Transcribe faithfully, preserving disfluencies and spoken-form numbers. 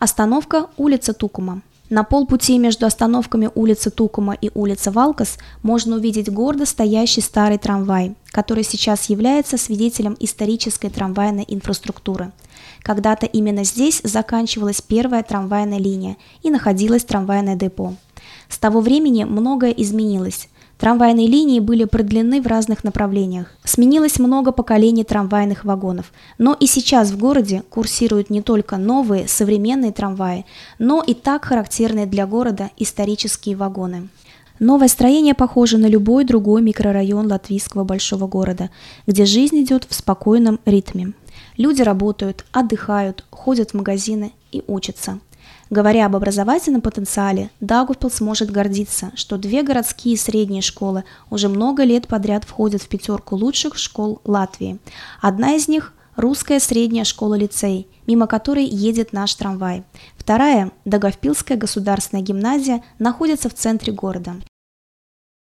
Остановка улица Тукума. На полпути между остановками улица Тукума и улица Валкас можно увидеть гордо стоящий старый трамвай, который сейчас является свидетелем исторической трамвайной инфраструктуры. Когда-то именно здесь заканчивалась первая трамвайная линия и находилось трамвайное депо. С того времени многое изменилось. Трамвайные линии были продлены в разных направлениях. Сменилось много поколений трамвайных вагонов. Но и сейчас в городе курсируют не только новые, современные трамваи, но и так характерные для города исторические вагоны. Новое строение похоже на любой другой микрорайон латвийского большого города, где жизнь идет в спокойном ритме. Люди работают, отдыхают, ходят в магазины и учатся. Говоря об образовательном потенциале, Даугавпилс может гордиться, что две городские средние школы уже много лет подряд входят в пятерку лучших школ Латвии. Одна из них – русская средняя школа-лицей, мимо которой едет наш трамвай. Вторая – Даугавпилская государственная гимназия, находится в центре города.